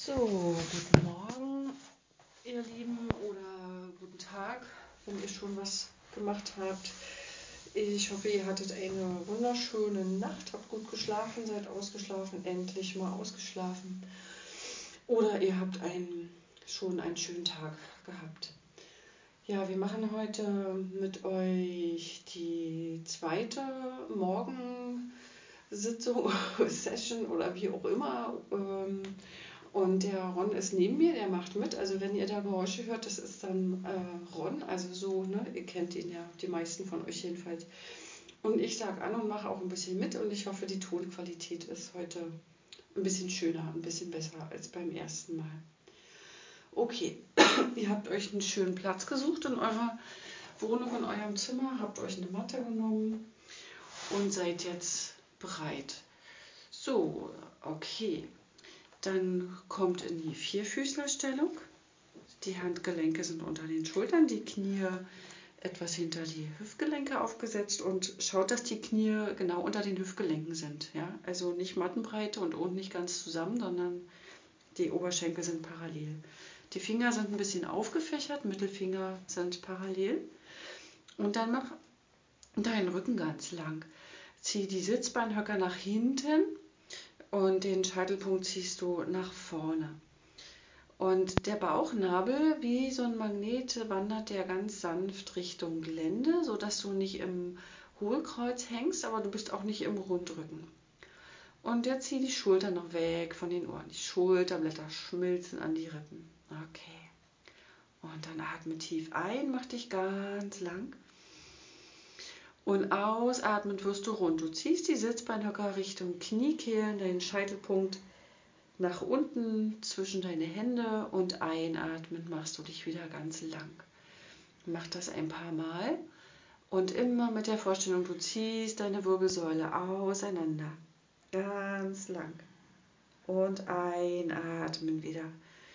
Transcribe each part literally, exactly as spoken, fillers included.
So, guten Morgen, ihr Lieben, oder guten Tag, wenn ihr schon was gemacht habt. Ich hoffe, ihr hattet eine wunderschöne Nacht, habt gut geschlafen, seid ausgeschlafen, endlich mal ausgeschlafen. Oder ihr habt einen, schon einen schönen Tag gehabt. Ja, wir machen heute mit euch die zweite Morgensitzung, Session oder wie auch immer. Und der Ron ist neben mir, der macht mit. Also wenn ihr da Geräusche hört, das ist dann äh, Ron, also so, ne, ihr kennt ihn ja, die meisten von euch jedenfalls. Und ich sage an und mache auch ein bisschen mit und ich hoffe, die Tonqualität ist heute ein bisschen schöner, ein bisschen besser als beim ersten Mal. Okay, ihr habt euch einen schönen Platz gesucht in eurer Wohnung, in eurem Zimmer, habt euch eine Matte genommen und seid jetzt bereit. So, okay. Dann kommt in die Vierfüßlerstellung. Die Handgelenke sind unter den Schultern, die Knie etwas hinter die Hüftgelenke aufgesetzt und schaut, dass die Knie genau unter den Hüftgelenken sind. Ja? Also nicht Mattenbreite und unten nicht ganz zusammen, sondern die Oberschenkel sind parallel. Die Finger sind ein bisschen aufgefächert, Mittelfinger sind parallel. Und dann mach deinen Rücken ganz lang. Zieh die Sitzbeinhöcker nach hinten. Und den Scheitelpunkt ziehst du nach vorne. Und der Bauchnabel, wie so ein Magnet, wandert der ganz sanft Richtung Gelände, sodass du nicht im Hohlkreuz hängst, aber du bist auch nicht im Rundrücken. Und jetzt zieh die Schultern noch weg von den Ohren. Die Schulterblätter schmilzen an die Rippen. Okay. Und dann atme tief ein, mach dich ganz lang. Und ausatmend wirst du rund. Du ziehst die Sitzbeinhöcker Richtung Kniekehlen, deinen Scheitelpunkt nach unten zwischen deine Hände und einatmend machst du dich wieder ganz lang. Mach das ein paar Mal und immer mit der Vorstellung, du ziehst deine Wirbelsäule auseinander. Ganz lang. Und einatmen wieder.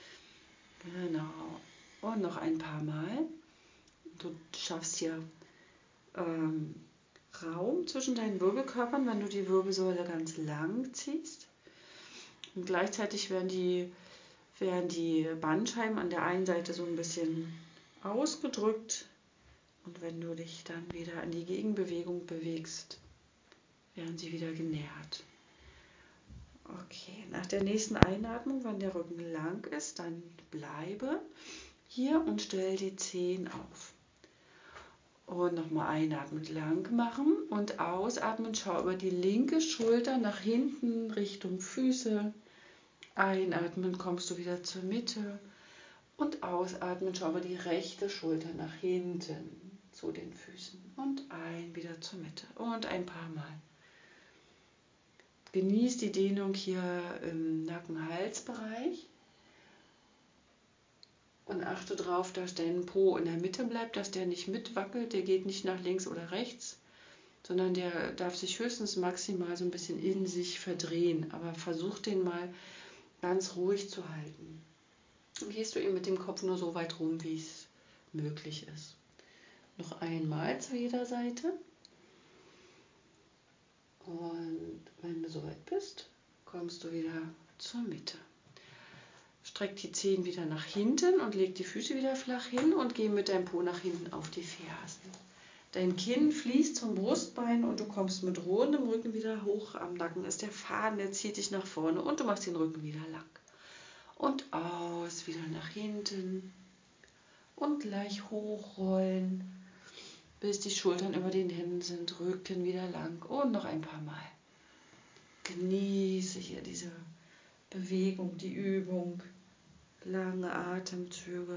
Genau. Und noch ein paar Mal. Du schaffst hier ähm, Raum zwischen deinen Wirbelkörpern, wenn du die Wirbelsäule ganz lang ziehst. Und gleichzeitig werden die, werden die Bandscheiben an der einen Seite so ein bisschen ausgedrückt. Und wenn du dich dann wieder in die Gegenbewegung bewegst, werden sie wieder genährt. Okay, nach der nächsten Einatmung, wenn der Rücken lang ist, dann bleibe hier und stell die Zehen auf. Und nochmal einatmend lang machen und ausatmen, schau über die linke Schulter nach hinten Richtung Füße. Einatmen kommst du wieder zur Mitte und ausatmen, schau über die rechte Schulter nach hinten zu den Füßen und ein wieder zur Mitte und ein paar Mal. Genieß die Dehnung hier im Nacken-Hals-Bereich. Und achte darauf, dass dein Po in der Mitte bleibt, dass der nicht mitwackelt, der geht nicht nach links oder rechts, sondern der darf sich höchstens maximal so ein bisschen in sich verdrehen. Aber versuch den mal ganz ruhig zu halten. Dann gehst du eben mit dem Kopf nur so weit rum, wie es möglich ist. Noch einmal zu jeder Seite. Und wenn du soweit bist, kommst du wieder zur Mitte. Streck die Zehen wieder nach hinten und leg die Füße wieder flach hin und geh mit deinem Po nach hinten auf die Fersen. Dein Kinn fließt zum Brustbein und du kommst mit rundem Rücken wieder hoch. Am Nacken ist der Faden, der zieht dich nach vorne und du machst den Rücken wieder lang. Und aus, wieder nach hinten und gleich hochrollen, bis die Schultern über den Händen sind, Rücken wieder lang und noch ein paar Mal. Genieße hier diese Bewegung, die Übung, lange Atemzüge.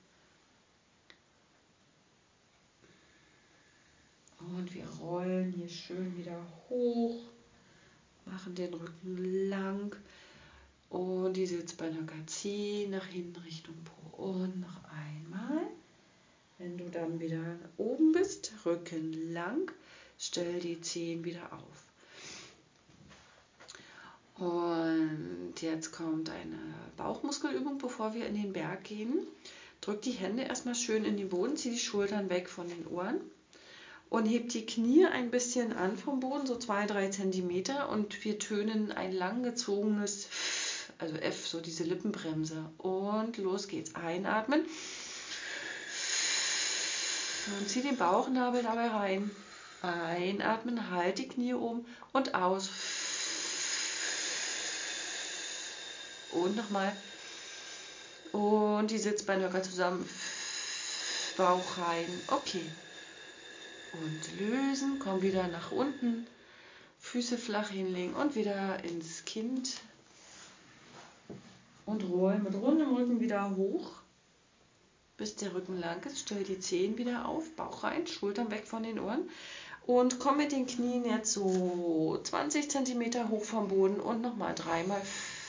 Und wir rollen hier schön wieder hoch, machen den Rücken lang und die Sitzbeinhöcker ziehen nach hinten Richtung Po. Und noch einmal. Wenn du dann wieder oben bist, Rücken lang, stell die Zehen wieder auf. Und jetzt kommt eine Bauchmuskelübung, bevor wir in den Berg gehen. Drück die Hände erstmal schön in den Boden, zieh die Schultern weg von den Ohren und heb die Knie ein bisschen an vom Boden, so zwei, drei Zentimeter, und wir tönen ein langgezogenes also F, so diese Lippenbremse. Und los geht's. Einatmen. Und zieh den Bauchnabel dabei rein. Einatmen, halt die Knie oben und aus. Und nochmal. Und die Sitzbeinhöcker zusammen. Bauch rein. Okay. Und lösen. Komm wieder nach unten. Füße flach hinlegen und wieder ins Kind. Und rollen mit rundem Rücken wieder hoch, bis der Rücken lang ist. Stell die Zehen wieder auf, Bauch rein, Schultern weg von den Ohren. Und komm mit den Knien jetzt so zwanzig Zentimeter hoch vom Boden und nochmal dreimal.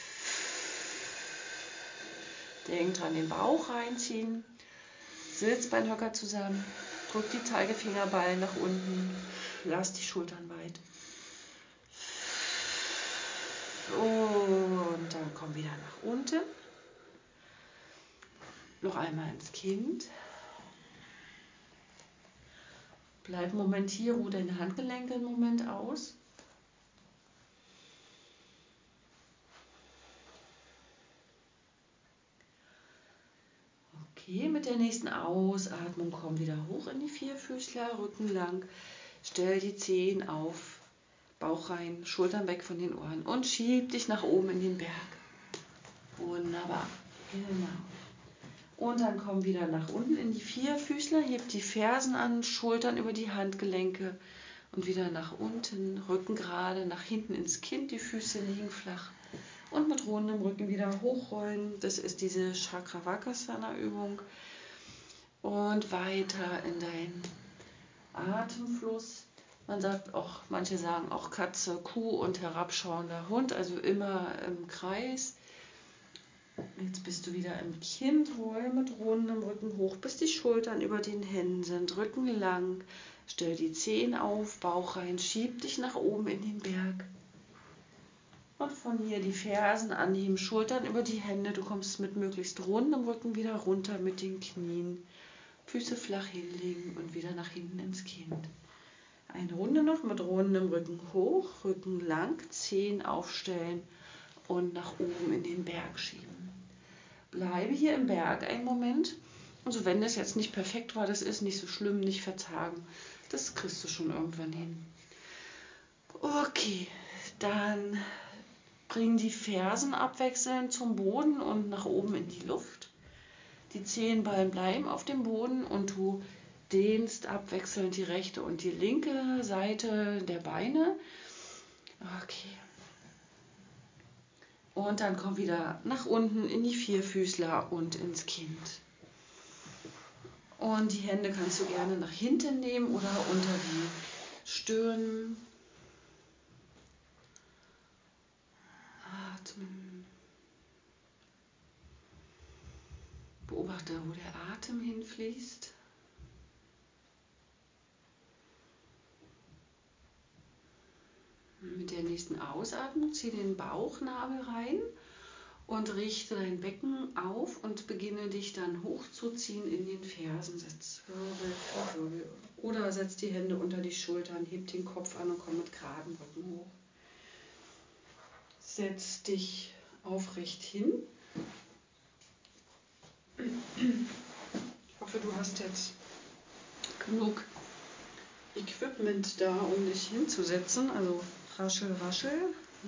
Denk dran, den Bauch reinziehen. Sitzbeinhöcker zusammen. Drück die Zeigefingerballen nach unten. Lass die Schultern weit. Und dann komm wieder nach unten. Noch einmal ins Kind. Bleib einen Moment hier, ruh deine Handgelenke einen Moment aus. Okay, mit der nächsten Ausatmung komm wieder hoch in die Vierfüßler, Rücken lang. Stell die Zehen auf, Bauch rein, Schultern weg von den Ohren und schieb dich nach oben in den Berg. Wunderbar, genau. Und dann komm wieder nach unten in die Vierfüßler, heb die Fersen an, Schultern über die Handgelenke und wieder nach unten, Rücken gerade, nach hinten ins Kind, die Füße liegen flach und mit rundem Rücken wieder hochrollen. Das ist diese Chakravakasana-Übung. Und weiter in deinen Atemfluss. Man sagt auch, manche sagen auch Katze, Kuh und herabschauender Hund, also immer im Kreis. Jetzt bist du wieder im Kind, roll mit rundem Rücken hoch, bis die Schultern über den Händen sind, Rücken lang. Stell die Zehen auf, Bauch rein, schieb dich nach oben in den Berg. Und von hier die Fersen anheben, Schultern über die Hände. Du kommst mit möglichst rundem Rücken wieder runter mit den Knien. Füße flach hinlegen und wieder nach hinten ins Kind. Eine Runde noch mit rundem Rücken hoch, Rücken lang, Zehen aufstellen und nach oben in den Berg schieben. Bleibe hier im Berg einen Moment. Also wenn das jetzt nicht perfekt war, das ist nicht so schlimm, nicht verzagen. Das kriegst du schon irgendwann hin. Okay, dann bring die Fersen abwechselnd zum Boden und nach oben in die Luft. Die Zehenballen bleiben auf dem Boden und du dehnst abwechselnd die rechte und die linke Seite der Beine. Okay. Und dann komm wieder nach unten in die Vierfüßler und ins Kind. Und die Hände kannst du gerne nach hinten nehmen oder unter die Stirn. Atmen. Beobachte, wo der Atem hinfließt. Mit der nächsten Ausatmung zieh den Bauchnabel rein und richte dein Becken auf und beginne dich dann hochzuziehen in den Fersensitz. Wirbel für Wirbel. Oder setz die Hände unter die Schultern, heb den Kopf an und komm mit geradem Rücken hoch. Setz dich aufrecht hin. Ich hoffe, du hast jetzt genug Equipment da, um dich hinzusetzen. Also raschel, raschel.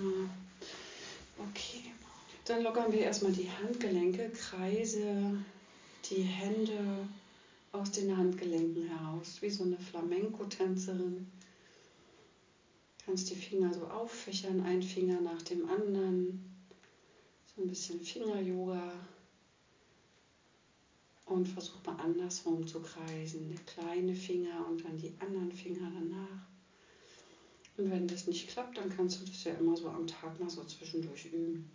Okay, dann lockern wir erstmal die Handgelenke, kreise die Hände aus den Handgelenken heraus, wie so eine Flamenco-Tänzerin. Kannst die Finger so auffächern, ein Finger nach dem anderen. So ein bisschen Finger-Yoga. Und versuch mal andersrum zu kreisen. Der kleine Finger und dann die anderen Finger danach. Und wenn das nicht klappt, dann kannst du das ja immer so am Tag mal so zwischendurch üben.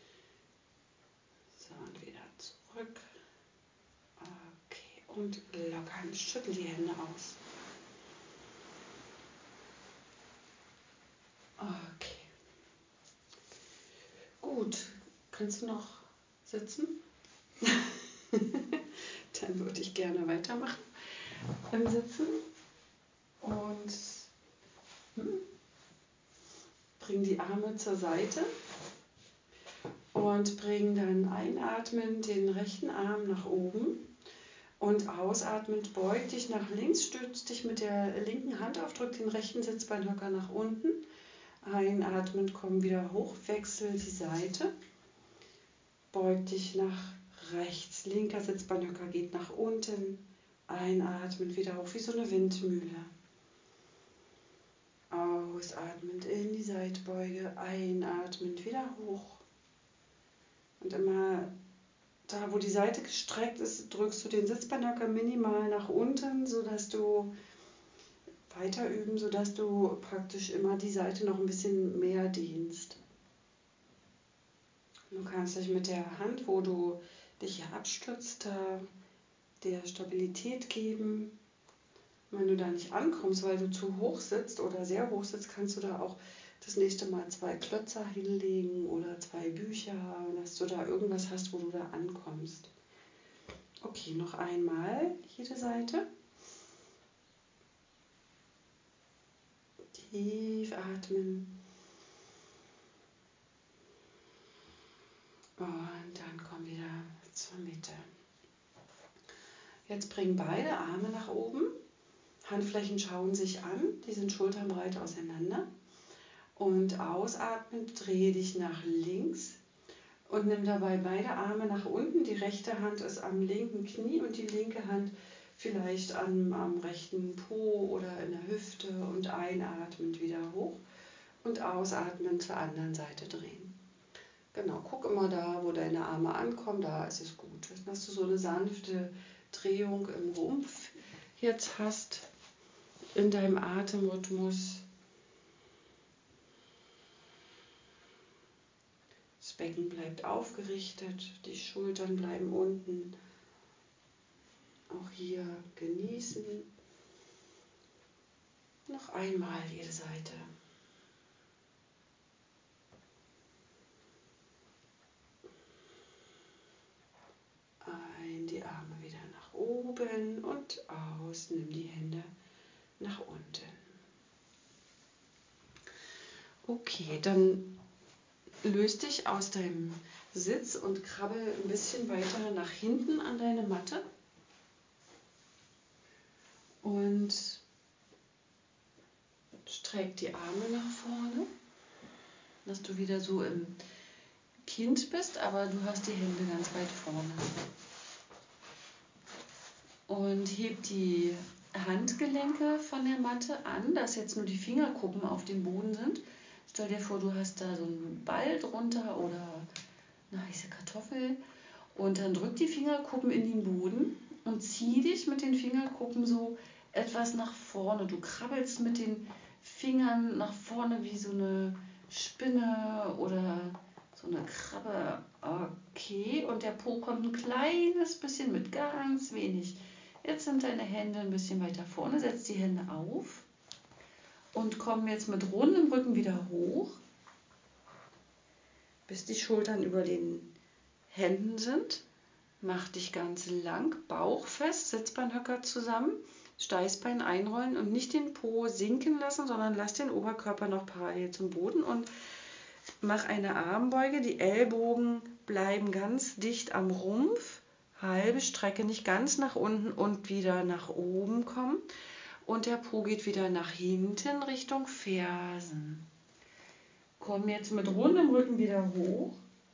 So, und wieder zurück. Okay, und lockern. Schüttel die Hände aus. Okay. Gut. Kannst du noch sitzen? Dann würde ich gerne weitermachen im Sitzen. Und hm, bring die Arme zur Seite. Und Und bring dann einatmend den rechten Arm nach oben und ausatmend beug dich nach links, stütz dich mit der linken Hand auf, drück den rechten Sitzbeinhöcker nach unten. Einatmend komm wieder hoch, wechsel die Seite, beug dich nach rechts, linker Sitzbeinhöcker geht nach unten, einatmend wieder hoch wie so eine Windmühle. Ausatmend in die Seitbeuge, einatmend wieder hoch. Und immer da, wo die Seite gestreckt ist, drückst du den Sitzbeinhöcker minimal nach unten, sodass du weiter üben, sodass du praktisch immer die Seite noch ein bisschen mehr dehnst. Du kannst dich mit der Hand, wo du dich hier abstützt, der Stabilität geben. Wenn du da nicht ankommst, weil du zu hoch sitzt oder sehr hoch sitzt, kannst du da auch das nächste Mal zwei Klötzer hinlegen oder zwei Bücher, dass du da irgendwas hast, wo du da ankommst. Okay, noch einmal jede Seite. Tief atmen. Und dann komm wieder zur Mitte. Jetzt bring beide Arme nach oben. Handflächen schauen sich an, die sind schulternbreit auseinander. Und ausatmend drehe dich nach links und nimm dabei beide Arme nach unten. Die rechte Hand ist am linken Knie und die linke Hand vielleicht am, am rechten Po oder in der Hüfte und einatmend wieder hoch und ausatmend zur anderen Seite drehen. Genau, guck immer da, wo deine Arme ankommen, da ist es gut. Dass du so eine sanfte Drehung im Rumpf jetzt hast in deinem Atemrhythmus. Das Becken bleibt aufgerichtet, die Schultern bleiben unten. Auch hier genießen. Noch einmal jede Seite. Ein, die Arme wieder nach oben und aus, nimm die Hände nach unten. Okay, dann löst dich aus deinem Sitz und krabbel ein bisschen weiter nach hinten an deine Matte. Und streck die Arme nach vorne, dass du wieder so im Kind bist, aber du hast die Hände ganz weit vorne. Und heb die Handgelenke von der Matte an, dass jetzt nur die Fingerkuppen auf dem Boden sind. Stell dir vor, du hast da so einen Ball drunter oder eine heiße Kartoffel und dann drück die Fingerkuppen in den Boden und zieh dich mit den Fingerkuppen so etwas nach vorne. Du krabbelst mit den Fingern nach vorne wie so eine Spinne oder so eine Krabbe. Okay, und der Po kommt ein kleines bisschen mit, ganz wenig. Jetzt sind deine Hände ein bisschen weiter vorne, setz die Hände auf und komm jetzt mit rundem Rücken wieder hoch, bis die Schultern über den Händen sind. Mach dich ganz lang, Bauch fest, Sitzbeinhöcker zusammen, Steißbein einrollen und nicht den Po sinken lassen, sondern lass den Oberkörper noch parallel zum Boden und mach eine Armbeuge. Die Ellbogen bleiben ganz dicht am Rumpf, halbe Strecke, nicht ganz nach unten und wieder nach oben kommen. Und der Po geht wieder nach hinten Richtung Fersen. Komm jetzt mit rundem Rücken wieder hoch,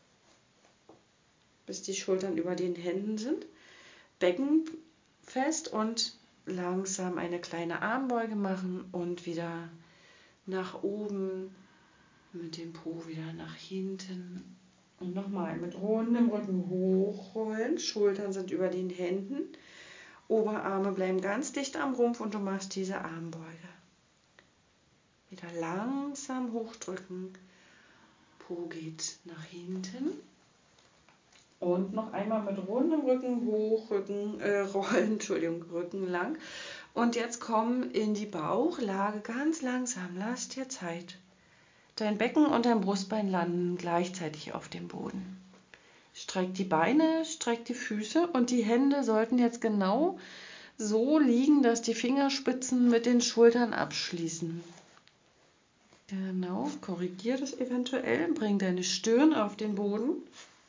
bis die Schultern über den Händen sind. Becken fest und langsam eine kleine Armbeuge machen und wieder nach oben mit dem Po wieder nach hinten. Und nochmal mit rundem Rücken hochrollen, Schultern sind über den Händen, Oberarme bleiben ganz dicht am Rumpf und du machst diese Armbeuge. Wieder langsam hochdrücken, Po geht nach hinten. Und noch einmal mit rundem Rücken hoch, Rücken, äh, rollen, Entschuldigung, Rücken lang. Und jetzt komm in die Bauchlage ganz langsam, lass dir Zeit. Dein Becken und dein Brustbein landen gleichzeitig auf dem Boden. Streck die Beine, streck die Füße und die Hände sollten jetzt genau so liegen, dass die Fingerspitzen mit den Schultern abschließen. Genau, korrigier das eventuell, bring deine Stirn auf den Boden.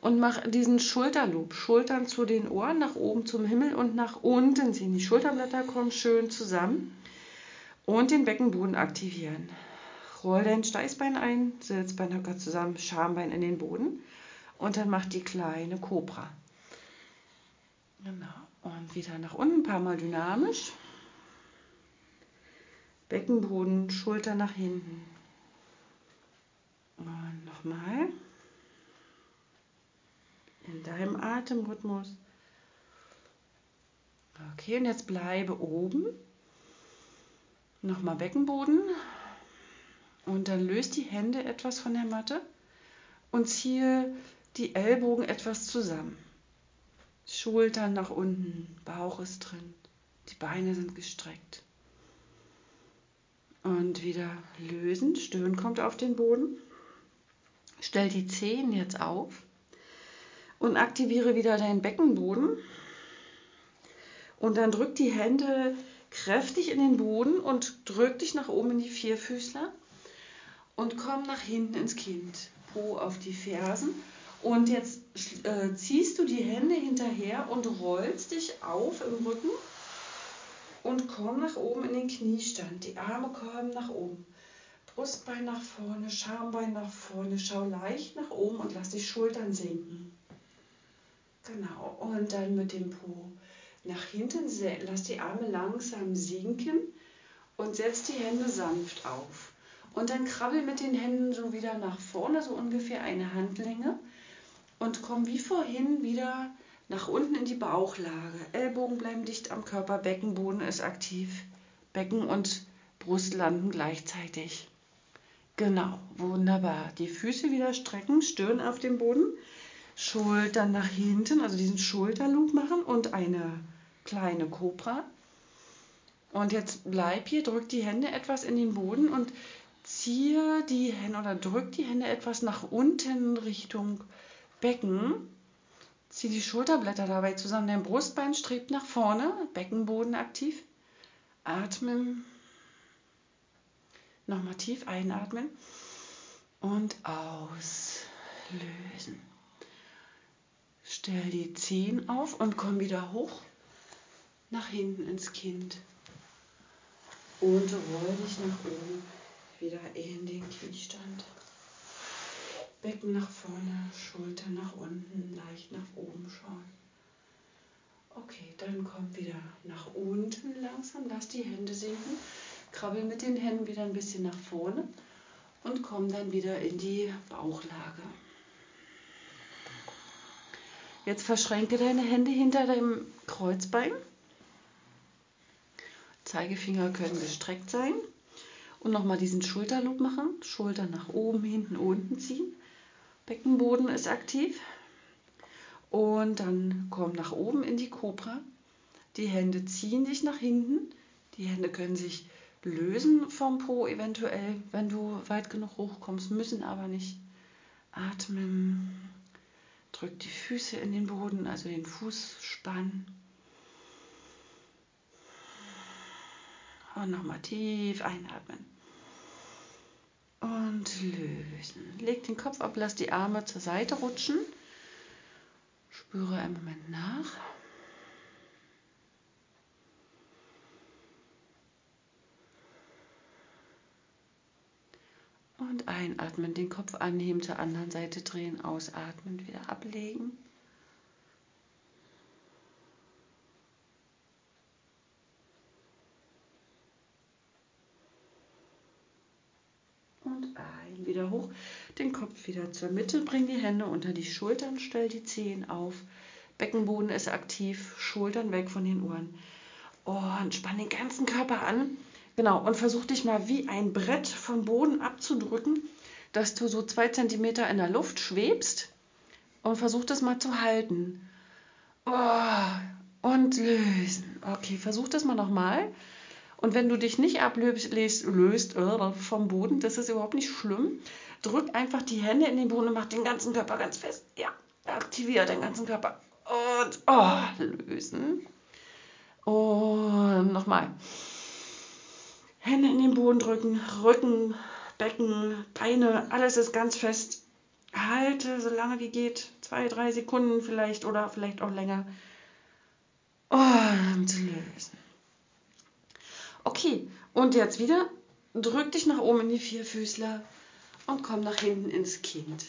und mach diesen Schulterloop. Schultern zu den Ohren, nach oben zum Himmel und nach unten ziehen. Die Schulterblätter kommen schön zusammen und den Beckenboden aktivieren. Roll dein Steißbein ein, Sitzbeinhöcker zusammen, Schambein in den Boden und dann mach die kleine Kobra. Genau. Und wieder nach unten, ein paar Mal dynamisch. Beckenboden, Schulter nach hinten. Und nochmal. In deinem Atemrhythmus. Okay, und jetzt bleibe oben. Nochmal Beckenboden. Und dann löst die Hände etwas von der Matte und ziehe die Ellbogen etwas zusammen. Schultern nach unten, Bauch ist drin, die Beine sind gestreckt. Und wieder lösen, Stirn kommt auf den Boden. Stell die Zehen jetzt auf und aktiviere wieder deinen Beckenboden. Und dann drück die Hände kräftig in den Boden und drück dich nach oben in die Vierfüßler. Und komm nach hinten ins Kind, Po auf die Fersen. Und jetzt äh, ziehst du die Hände hinterher und rollst dich auf im Rücken und komm nach oben in den Kniestand. Die Arme kommen nach oben. Brustbein nach vorne, Schambein nach vorne. Schau leicht nach oben und lass die Schultern sinken. Genau. Und dann mit dem Po nach hinten. Lass die Arme langsam sinken und setz die Hände sanft auf. Und dann krabbel mit den Händen so wieder nach vorne, so ungefähr eine Handlänge. Und komm wie vorhin wieder nach unten in die Bauchlage. Ellbogen bleiben dicht am Körper, Beckenboden ist aktiv. Becken und Brust landen gleichzeitig. Genau, wunderbar. Die Füße wieder strecken, Stirn auf dem Boden, Schultern nach hinten, also diesen Schulterloop machen und eine kleine Kobra. Und jetzt bleib hier, drück die Hände etwas in den Boden und ziehe die Hände oder drück die Hände etwas nach unten Richtung Becken. Zieh die Schulterblätter dabei zusammen. Dein Brustbein strebt nach vorne, Beckenboden aktiv. Atmen. Nochmal tief einatmen und auslösen. Stell die Zehen auf und komm wieder hoch nach hinten ins Kind. Und roll dich nach oben wieder in den Kniestand. Becken nach vorne, Schultern nach unten, leicht nach oben schauen. Okay, dann komm wieder nach unten langsam, lass die Hände sinken, krabbel mit den Händen wieder ein bisschen nach vorne und komm dann wieder in die Bauchlage. Jetzt verschränke deine Hände hinter deinem Kreuzbein. Zeigefinger können gestreckt sein. Und nochmal diesen Schulterloop machen. Schultern nach oben, hinten, unten ziehen. Beckenboden ist aktiv. Und dann komm nach oben in die Kobra. Die Hände ziehen dich nach hinten. Die Hände können sich lösen vom Po eventuell, wenn du weit genug hochkommst, müssen aber nicht. Atmen. Drück die Füße in den Boden, also den Fußspann. Und nochmal tief einatmen. Und lösen. Leg den Kopf ab, lass die Arme zur Seite rutschen. Spüre einen Moment nach. Und einatmen, den Kopf anheben, zur anderen Seite drehen, ausatmen, wieder ablegen. Und ein, wieder hoch, den Kopf wieder zur Mitte, bring die Hände unter die Schultern, stell die Zehen auf. Beckenboden ist aktiv, Schultern weg von den Ohren. Und spann den ganzen Körper an. Genau, und versuch dich mal wie ein Brett vom Boden abzudrücken, dass du so zwei Zentimeter in der Luft schwebst und versuch das mal zu halten. Oh, und lösen. Okay, versuch das mal nochmal. Und wenn du dich nicht ablöst löst, äh, vom Boden, das ist überhaupt nicht schlimm, drück einfach die Hände in den Boden und mach den ganzen Körper ganz fest. Ja, aktiviere den ganzen Körper. Und oh, lösen. Und nochmal. Hände in den Boden drücken, Rücken, Becken, Beine, alles ist ganz fest. halte so lange wie geht, zwei, drei Sekunden vielleicht oder vielleicht auch länger, und lösen. Okay, und jetzt wieder, drück dich nach oben in die Vierfüßler und komm nach hinten ins Kind.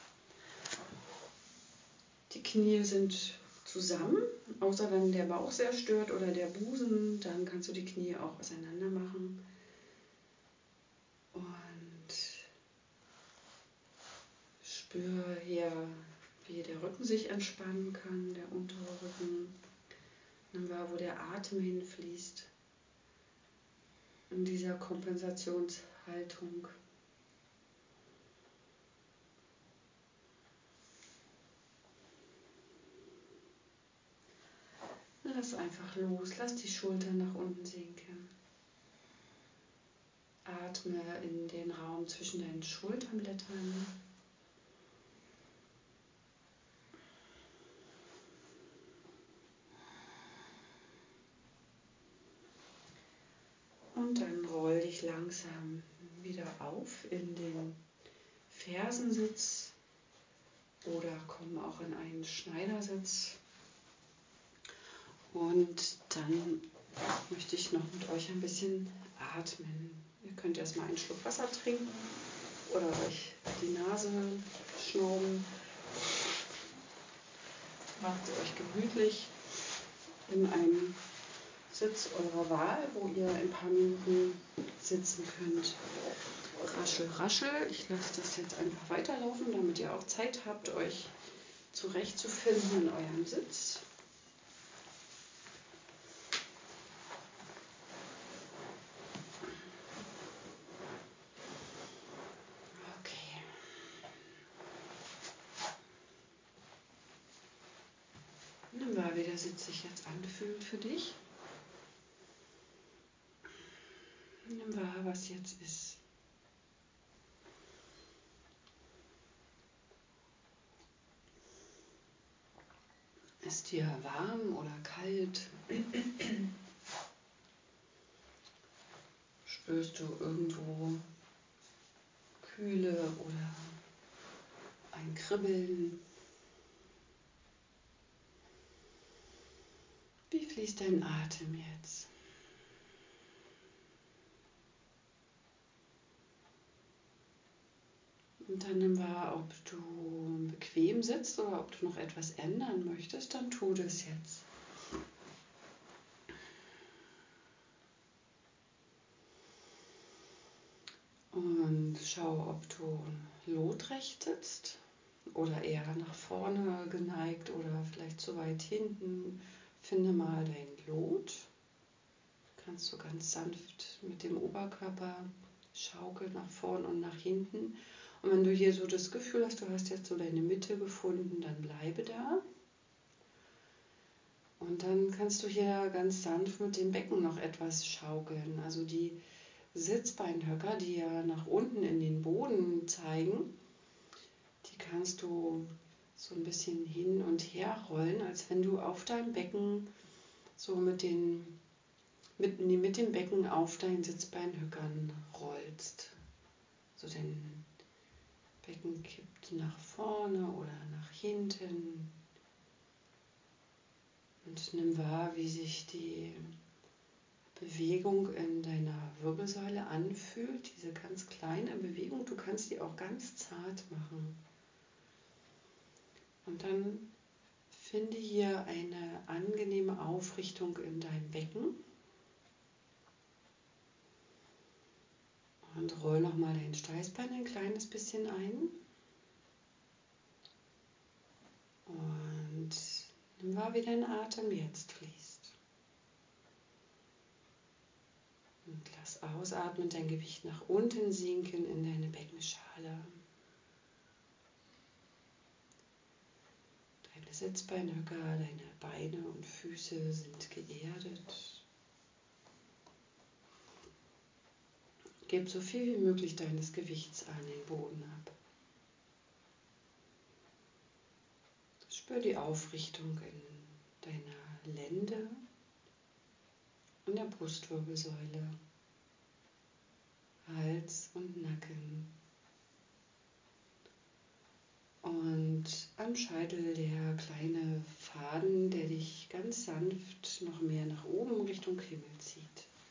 Die Knie sind zusammen, außer wenn der Bauch sehr stört oder der Busen, dann kannst du die Knie auch auseinander machen. Und spür hier, wie der Rücken sich entspannen kann, der untere Rücken. Dann war, wo der Atem hinfließt. In dieser Kompensationshaltung. Lass einfach los, lass die Schultern nach unten sinken. Atme in den Raum zwischen deinen Schulterblättern. Und dann roll dich langsam wieder auf in den Fersensitz oder komm auch in einen Schneidersitz. Und dann möchte ich noch mit euch ein bisschen atmen. Ihr könnt erstmal einen Schluck Wasser trinken oder euch die Nase schnauben. Macht euch gemütlich in einem Sitz eurer Wahl, wo ihr ein paar Minuten sitzen könnt. Raschel, raschel. Ich lasse das jetzt einfach weiterlaufen, damit ihr auch Zeit habt, euch zurechtzufinden in eurem Sitz. Okay. Nimm wahr, wie der Sitz sich jetzt anfühlt für dich. Nimm wahr, was jetzt ist. Ist dir warm oder kalt? Spürst du irgendwo Kühle oder ein Kribbeln? Wie fließt dein Atem jetzt? Und dann nimm wahr, ob du bequem sitzt oder ob du noch etwas ändern möchtest, dann tu das jetzt. Und schau, ob du lotrecht sitzt oder eher nach vorne geneigt oder vielleicht zu weit hinten. Finde mal dein Lot. Kannst du ganz sanft mit dem Oberkörper schaukeln nach vorn und nach hinten. Und wenn du hier so das Gefühl hast, du hast jetzt so deine Mitte gefunden, dann bleibe da. Und dann kannst du hier ganz sanft mit dem Becken noch etwas schaukeln. Also die Sitzbeinhöcker, die ja nach unten in den Boden zeigen, die kannst du so ein bisschen hin und her rollen, als wenn du auf deinem Becken so mit, den, mit, mit dem Becken auf deinen Sitzbeinhöckern rollst. So dein Becken kippt nach vorne oder nach hinten. Und nimm wahr, wie sich die Bewegung in deiner Wirbelsäule anfühlt, diese ganz kleine Bewegung. Du kannst die auch ganz zart machen. Und dann finde hier eine angenehme Aufrichtung in deinem Becken. Und roll nochmal dein Steißbein ein kleines bisschen ein. Und nimm wahr, wie dein Atem jetzt fließt. Und lass ausatmen, dein Gewicht nach unten sinken in deine Beckenschale. Deine Sitzbeinhöcker, deine Beine und Füße sind geerdet. Gib so viel wie möglich deines Gewichts an den Boden ab. Spür die Aufrichtung in deiner Lende und der Brustwirbelsäule, Hals und Nacken. Und am Scheitel der kleine Faden, der dich ganz sanft noch mehr nach oben Richtung Himmel zieht.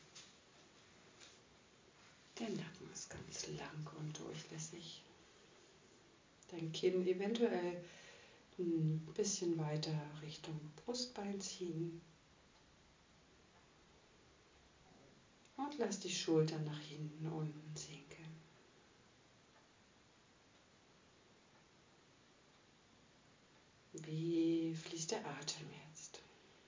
Der Nacken ist ganz lang und durchlässig. Dein Kinn eventuell ein bisschen weiter Richtung Brustbein ziehen. Und lass die Schultern nach hinten unten sinken. Wie fließt der Atem jetzt?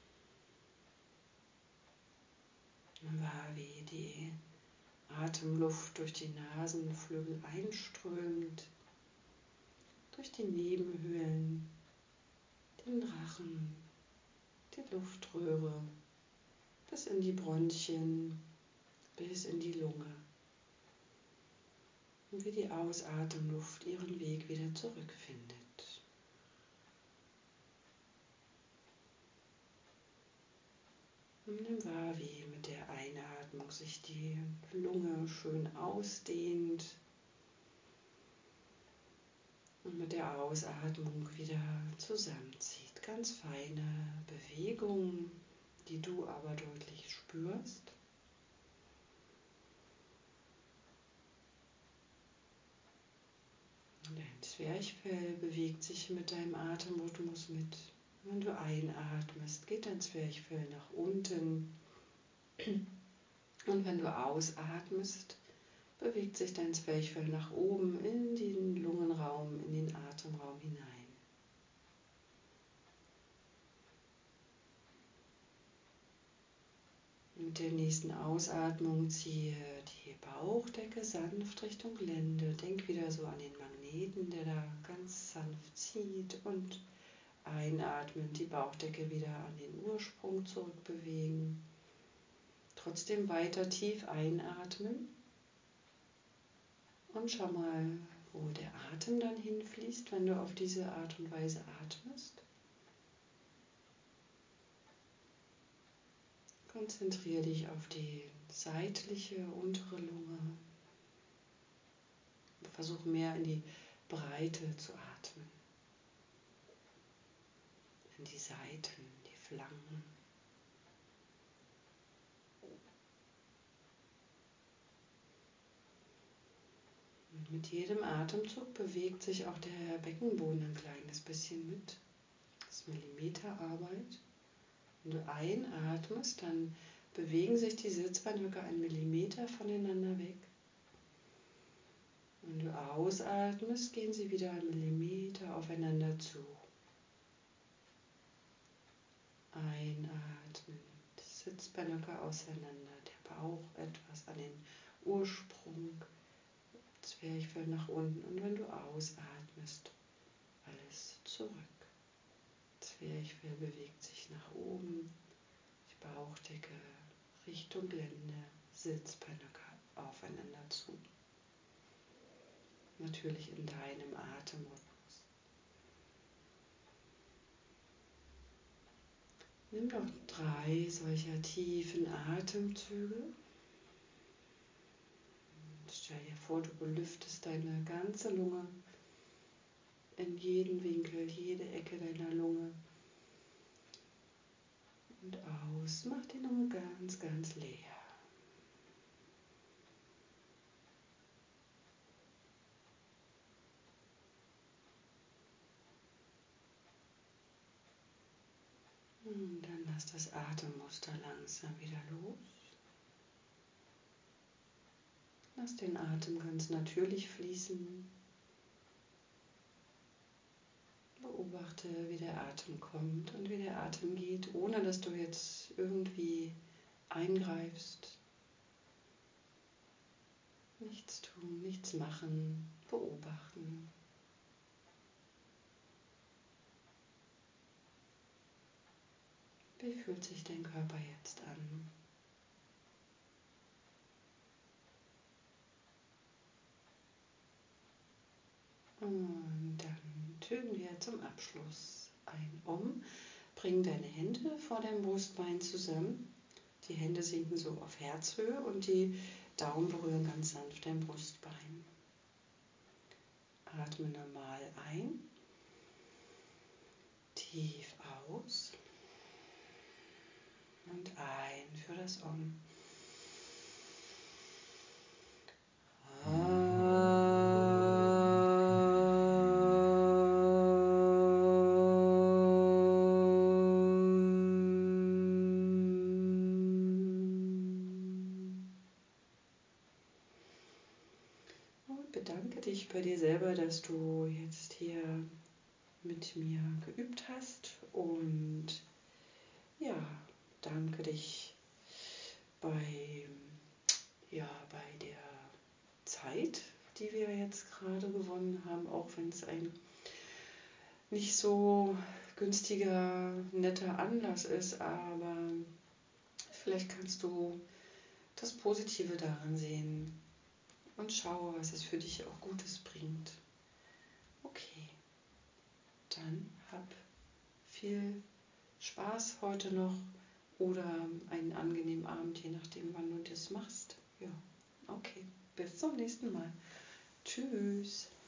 Wahr, wie die Atemluft durch die Nasenflügel einströmt, durch die Nebenhöhlen, den Rachen, die Luftröhre, bis in die Bronchien, bis in die Lunge. Und wie die Ausatemluft ihren Weg wieder zurückfindet. Und nimm wahr, wie mit der Einatmung sich die Lunge schön ausdehnt und mit der Ausatmung wieder zusammenzieht. Ganz feine Bewegungen, die du aber deutlich spürst. Dein Zwerchfell bewegt sich mit deinem Atemrhythmus mit. Wenn du einatmest, geht dein Zwerchfell nach unten. Und wenn du ausatmest, bewegt sich dein Zwerchfell nach oben in den Lungenraum, in den Atemraum hinein. Mit der nächsten Ausatmung ziehe die Bauchdecke sanft Richtung Lende. Denk wieder so an den Magneten, der da ganz sanft zieht, und einatmen, die Bauchdecke wieder an den Ursprung zurückbewegen. Trotzdem weiter tief einatmen und schau mal, wo der Atem dann hinfließt, wenn du auf diese Art und Weise atmest. Konzentriere dich auf die seitliche untere Lunge. Versuch mehr in die Breite zu atmen. In die Seiten, die Flanken. Und mit jedem Atemzug bewegt sich auch der Beckenboden ein kleines bisschen mit. Das ist Millimeterarbeit. Wenn du einatmest, dann bewegen sich die Sitzbeinhöcker einen Millimeter voneinander weg. Wenn du ausatmest, gehen sie wieder einen Millimeter aufeinander zu. Einatmen, die Sitzbeinhöcker auseinander, der Bauch etwas an den Ursprung, Zwerchfell nach unten. Und wenn du ausatmest, alles zurück. Zwerchfell bewegt sich nach oben, die Bauchdecke Richtung Lende, Sitzbeinhöcker aufeinander zu. Natürlich in deinem Atemrhythmus. Nimm noch drei solcher tiefen Atemzüge. Und stell dir vor, du belüftest deine ganze Lunge in jeden Winkel, jede Ecke deiner Lunge. Und aus, mach die Lunge ganz, ganz leer. Und dann lass das Atemmuster langsam wieder los. Lass den Atem ganz natürlich fließen. Beobachte, wie der Atem kommt und wie der Atem geht, ohne dass du jetzt irgendwie eingreifst. Nichts tun, nichts machen, beobachten. Wie fühlt sich dein Körper jetzt an? Und dann tönen wir zum Abschluss ein Um. Bring deine Hände vor deinem Brustbein zusammen. Die Hände sinken so auf Herzhöhe und die Daumen berühren ganz sanft dein Brustbein. Atme normal ein Tief aus und ein für das Om. Und bedanke dich bei dir selber, dass du jetzt hier mit mir geübt hast, und ja, danke dich bei, ja, bei der Zeit, die wir jetzt gerade gewonnen haben, auch wenn es ein nicht so günstiger, netter Anlass ist, aber vielleicht kannst du das Positive daran sehen und schau, was es für dich auch Gutes bringt. Okay, dann hab viel Spaß heute noch oder einen angenehmen Abend, je nachdem, wann du das machst. Ja, okay, bis zum nächsten Mal. Tschüss.